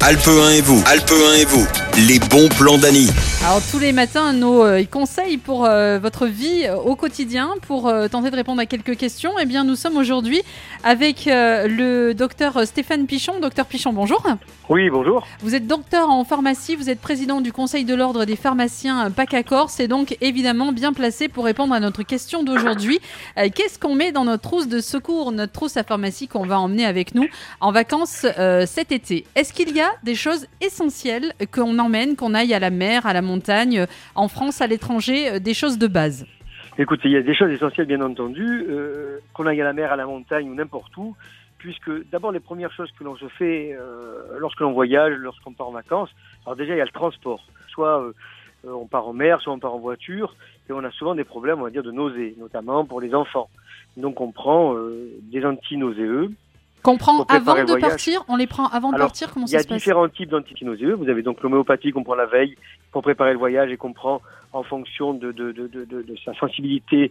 Alpe 1 et vous. Alpe 1 et vous. Les bons plans d'Annie. Alors tous les matins, nos conseils pour votre vie au quotidien, pour tenter de répondre à quelques questions. Eh bien, nous sommes aujourd'hui avec le docteur Stéphane Pichon. Docteur Pichon, bonjour. Oui, bonjour. Vous êtes docteur en pharmacie, vous êtes président du Conseil de l'Ordre des pharmaciens PACA-Corse et donc évidemment bien placé pour répondre à notre question d'aujourd'hui. Qu'est-ce qu'on met dans notre trousse de secours, notre trousse à pharmacie qu'on va emmener avec nous en vacances cet été? Est-ce qu'il y a des choses essentielles qu'on emmène, qu'on aille à la mer, à la montagne, en France, à l'étranger, des choses de base? Écoutez, il y a des choses essentielles bien entendu, qu'on aille à la mer, à la montagne ou n'importe où, puisque d'abord les premières choses que l'on se fait lorsque l'on voyage, lorsqu'on part en vacances, alors déjà il y a le transport. Soit on part en mer, soit on part en voiture, et on a souvent des problèmes, on va dire, de nausées, notamment pour les enfants. Donc on prend des anti-nauséeux. Qu'on prend avant de partir? On les prend avant de partir? Comment ça se passe? Il y a différents types d'anti-nauséeux. Vous avez donc l'homéopathie qu'on prend la veille pour préparer le voyage et qu'on prend en fonction de sa sensibilité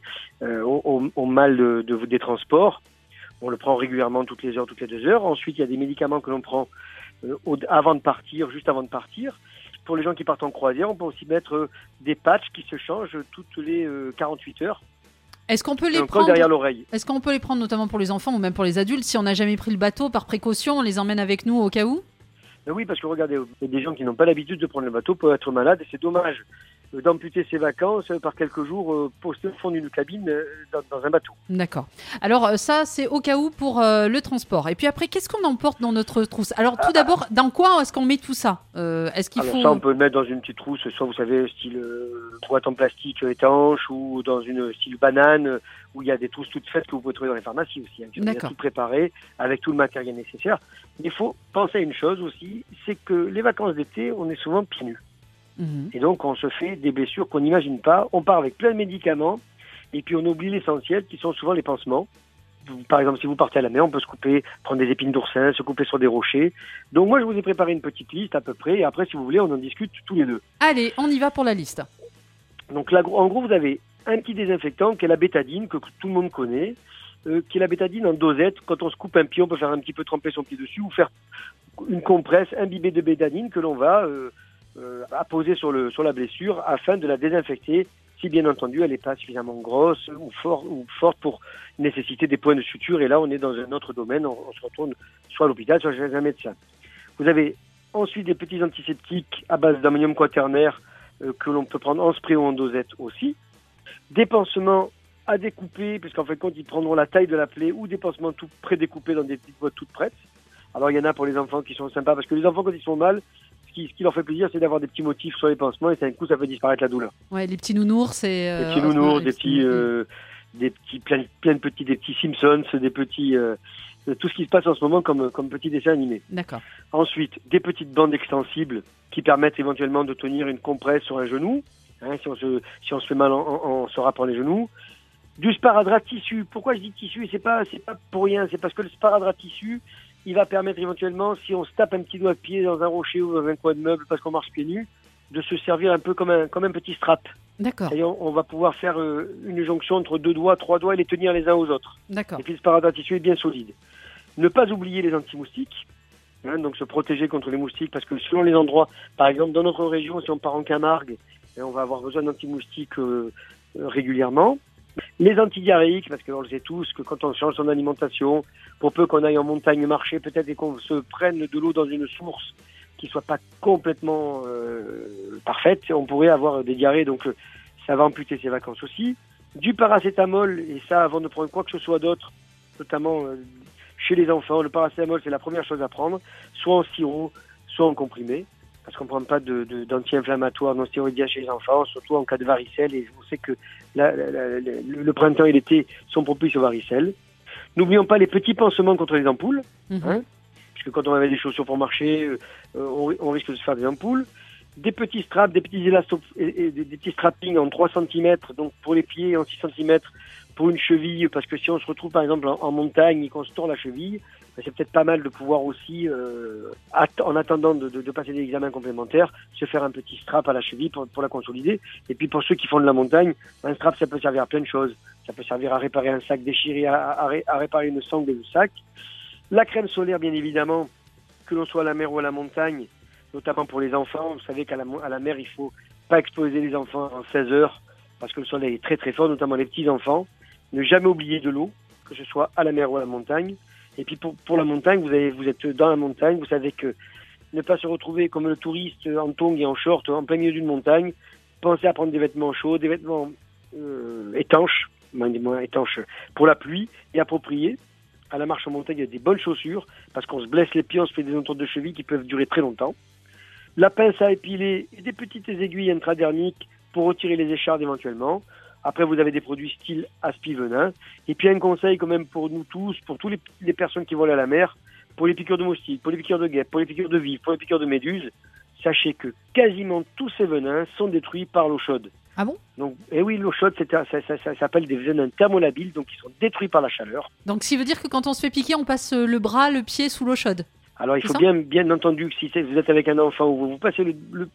au mal des transports. On le prend régulièrement toutes les heures, toutes les 2 heures. Ensuite, il y a des médicaments que l'on prend avant de partir, juste avant de partir. Pour les gens qui partent en croisière, on peut aussi mettre des patchs qui se changent toutes les 48 heures. Est-ce qu'on peut les prendre derrière l'oreille? Est-ce qu'on peut les prendre notamment pour les enfants ou même pour les adultes? Si on n'a jamais pris le bateau, par précaution, on les emmène avec nous au cas où? Ben oui, parce que regardez, il y a des gens qui n'ont pas l'habitude de prendre le bateau, peuvent être malades et c'est dommage d'amputer ses vacances par quelques jours postés au fond d'une cabine dans un bateau. D'accord. Alors ça, c'est au cas où pour le transport. Et puis après, qu'est-ce qu'on emporte dans notre trousse? Alors tout d'abord, dans quoi est-ce qu'on met tout ça? Est-ce qu'il faut... Ça, on peut le mettre dans une petite trousse, soit vous savez, style boîte en plastique étanche ou dans une style banane, où il y a des trousses toutes faites que vous pouvez trouver dans les pharmacies aussi, qui sont tout préparées avec tout le matériel nécessaire. Mais il faut penser à une chose aussi, c'est que les vacances d'été, on est souvent pieds nus. Et donc on se fait des blessures qu'on n'imagine pas, on part avec plein de médicaments et puis on oublie l'essentiel qui sont souvent les pansements. Par exemple, si vous partez à la mer, on peut se couper, prendre des épines d'oursin, se couper sur des rochers. Donc moi je vous ai préparé une petite liste à peu près et après si vous voulez on en discute tous les deux. Allez, on y va pour la liste. Donc là, en gros vous avez un petit désinfectant qui est la bétadine que tout le monde connaît, qui est la bétadine en dosette. Quand on se coupe un pied, on peut faire un petit peu tremper son pied dessus ou faire une compresse imbibée de bétadine que l'on va apposer sur la blessure afin de la désinfecter si bien entendu elle n'est pas suffisamment grosse ou forte pour nécessiter des points de suture. Et là on est dans un autre domaine, on se retourne soit à l'hôpital soit chez un médecin. Vous avez ensuite des petits antiseptiques à base d'ammonium quaternaire que l'on peut prendre en spray ou en dosette aussi. Des pansements à découper, puisqu'en fait compte ils prendront la taille de la plaie, ou des pansements tout pré-découpés dans des petites boîtes toutes prêtes. Alors il y en a pour les enfants qui sont sympas, parce que les enfants quand ils sont mal, ce qui leur fait plaisir, c'est d'avoir des petits motifs sur les pansements et d'un coup, ça fait disparaître la douleur. Ouais, les petits nounours, c'est... Des petits nounours, des petits Simpsons, des petits... tout ce qui se passe en ce moment comme petits dessins animés. D'accord. Ensuite, des petites bandes extensibles qui permettent éventuellement de tenir une compresse sur un genou, si on se fait mal en se râpant les genoux. Du sparadrap tissu. Pourquoi je dis tissu? C'est pas pour rien, c'est parce que le sparadrap tissu, il va permettre éventuellement, si on se tape un petit doigt de pied dans un rocher ou dans un coin de meuble parce qu'on marche pieds nus, de se servir un peu comme un petit strap. D'accord. Et on va pouvoir faire une jonction entre 2 doigts, 3 doigts et les tenir les uns aux autres. D'accord. Et puis le sparadrap tissu est bien solide. Ne pas oublier les anti-moustiques, donc se protéger contre les moustiques, parce que selon les endroits, par exemple dans notre région, si on part en Camargue, on va avoir besoin d'anti-moustiques régulièrement. Les antidiarrhéiques, parce qu'on le sait tous, que quand on change son alimentation, pour peu qu'on aille en montagne marcher, peut-être et qu'on se prenne de l'eau dans une source qui soit pas complètement parfaite, on pourrait avoir des diarrhées, donc ça va amputer ses vacances aussi. Du paracétamol, et ça avant de prendre quoi que ce soit d'autre, notamment chez les enfants, le paracétamol c'est la première chose à prendre, soit en sirop, soit en comprimé. Parce qu'on ne prend pas d'anti-inflammatoires non stéroïdiens chez les enfants, surtout en cas de varicelle. Et on sait que le printemps et l'été sont propices aux varicelles. N'oublions pas les petits pansements contre les ampoules, puisque quand on avait des chaussures pour marcher, on risque de se faire des ampoules. Des petits straps, des petits élastos, des petits strappings en 3 cm, donc pour les pieds, en 6 cm pour une cheville, parce que si on se retrouve par exemple en montagne et qu'on se tord la cheville, c'est peut-être pas mal de pouvoir aussi, en attendant de passer des examens complémentaires, se faire un petit strap à la cheville pour la consolider. Et puis pour ceux qui font de la montagne, un strap ça peut servir à plein de choses. Ça peut servir à réparer un sac déchiré, à réparer une sangle de sac. La crème solaire bien évidemment, que l'on soit à la mer ou à la montagne, notamment pour les enfants. Vous savez qu'à la mer, il faut pas exposer les enfants en 16 heures parce que le soleil est très très fort, notamment les petits enfants. Ne jamais oublier de l'eau, que ce soit à la mer ou à la montagne. Et puis pour la montagne, vous êtes dans la montagne, vous savez que ne pas se retrouver comme le touriste en tongs et en short en plein milieu d'une montagne. Pensez à prendre des vêtements chauds, des vêtements étanches pour la pluie et appropriés. À la marche en montagne, il y a des bonnes chaussures parce qu'on se blesse les pieds, on se fait des ententes de cheville qui peuvent durer très longtemps. La pince à épiler et des petites aiguilles intradermiques pour retirer les échardes éventuellement. Après, vous avez des produits style aspi-venin. Et puis un conseil quand même pour nous tous, pour toutes les personnes qui volent à la mer, pour les piqûres de moustiques, pour les piqûres de guêpes, pour les piqûres de vipères, pour les piqûres de méduses, sachez que quasiment tous ces venins sont détruits par l'eau chaude. Ah bon ? Donc, oui, l'eau chaude, ça s'appelle des venins thermolabiles, donc ils sont détruits par la chaleur. Donc, ça veut dire que quand on se fait piquer, on passe le bras, le pied sous l'eau chaude. Alors, il faut bien entendu que si vous êtes avec un enfant ou vous passez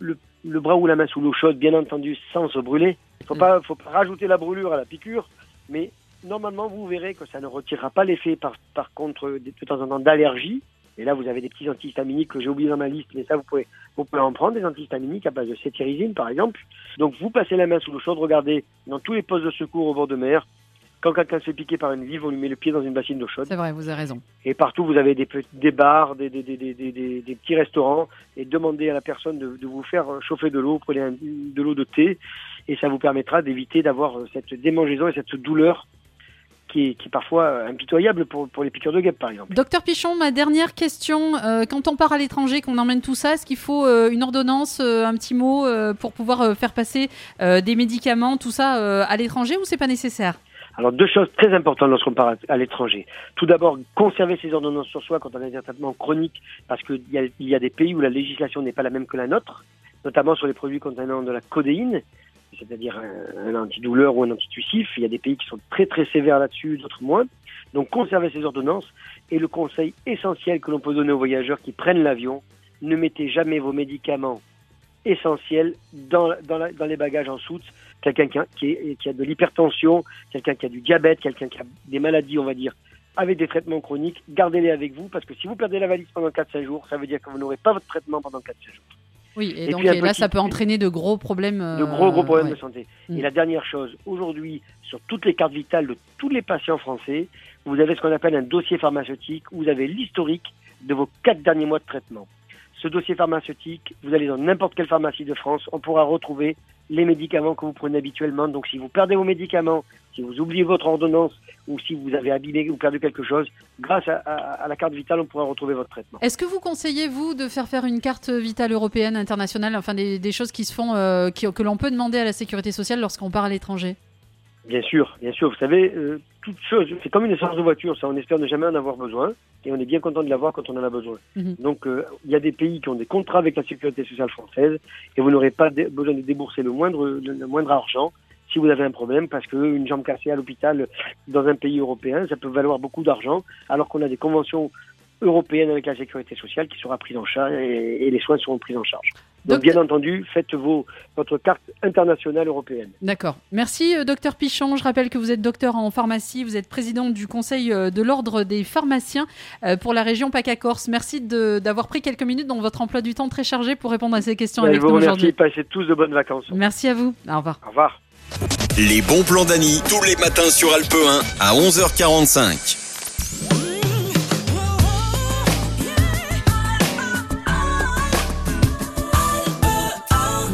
le bras ou la main sous l'eau chaude, bien entendu, sans se brûler. Il faut pas rajouter la brûlure à la piqûre, mais normalement, vous verrez que ça ne retirera pas l'effet, par contre, de temps en temps, d'allergie. Et là, vous avez des petits antihistaminiques que j'ai oubliés dans ma liste, mais ça, vous pouvez en prendre, des antihistaminiques à base de cétirizine, par exemple. Donc, vous passez la main sous l'eau chaude, regardez, dans tous les postes de secours au bord de mer, quand quelqu'un se fait piquer par une vive, on lui met le pied dans une bassine d'eau chaude. C'est vrai, vous avez raison. Et partout, vous avez des bars, des petits restaurants, et demandez à la personne de vous faire chauffer de l'eau, prenez de l'eau de thé, et ça vous permettra d'éviter d'avoir cette démangeaison et cette douleur qui est parfois impitoyable pour les piqûres de guêpes, par exemple. Docteur Pichon, ma dernière question, quand on part à l'étranger, qu'on emmène tout ça, est-ce qu'il faut une ordonnance, un petit mot pour pouvoir faire passer des médicaments, tout ça à l'étranger, ou c'est pas nécessaire ? Alors, 2 choses très importantes lorsqu'on part à l'étranger. Tout d'abord, conserver ces ordonnances sur soi quand on a des traitements chroniques, parce qu'il y a des pays où la législation n'est pas la même que la nôtre, notamment sur les produits contenant de la codéine, c'est-à-dire un antidouleur ou un antitussif. Il y a des pays qui sont très très sévères là-dessus, d'autres moins. Donc, conserver ces ordonnances. Et le conseil essentiel que l'on peut donner aux voyageurs qui prennent l'avion, ne mettez jamais vos médicaments essentiels dans les bagages en soute. Quelqu'un qui a de l'hypertension, quelqu'un qui a du diabète, quelqu'un qui a des maladies, on va dire, avec des traitements chroniques, gardez-les avec vous, parce que si vous perdez la valise pendant 4-5 jours, ça veut dire que vous n'aurez pas votre traitement pendant 4-5 jours. Oui, et donc là, ça peut entraîner de gros problèmes. De gros problèmes de santé. Et la dernière chose, aujourd'hui, sur toutes les cartes vitales de tous les patients français, vous avez ce qu'on appelle un dossier pharmaceutique, où vous avez l'historique de vos 4 derniers mois de traitement. Ce dossier pharmaceutique, vous allez dans n'importe quelle pharmacie de France, on pourra retrouver les médicaments que vous prenez habituellement. Donc, si vous perdez vos médicaments, si vous oubliez votre ordonnance ou si vous avez abîmé ou perdu quelque chose, grâce à la carte vitale, on pourra retrouver votre traitement. Est-ce que vous conseillez, vous, de faire une carte vitale européenne, internationale, enfin des choses qui se font, que l'on peut demander à la sécurité sociale lorsqu'on part à l'étranger ? Bien sûr. Vous savez, toute chose, c'est comme une essence de voiture, ça, on espère ne jamais en avoir besoin, et on est bien content de l'avoir quand on en a besoin. Donc, il y a des pays qui ont des contrats avec la sécurité sociale française, et vous n'aurez pas besoin de débourser le moindre argent si vous avez un problème, parce qu'une jambe cassée à l'hôpital dans un pays européen, ça peut valoir beaucoup d'argent, alors qu'on a des conventions européennes avec la sécurité sociale qui sera prise en charge, et les soins seront pris en charge. Donc, bien entendu, faites votre carte internationale européenne. D'accord. Merci, docteur Pichon. Je rappelle que vous êtes docteur en pharmacie. Vous êtes président du Conseil de l'Ordre des pharmaciens pour la région PACA-Corse. Merci d'avoir pris quelques minutes dans votre emploi du temps très chargé pour répondre à ces questions avec nous aujourd'hui. Je vous remercie. Passez tous de bonnes vacances. Merci à vous. Au revoir. Au revoir. Les bons plans d'Annie, tous les matins sur Alpe 1 à 11h45.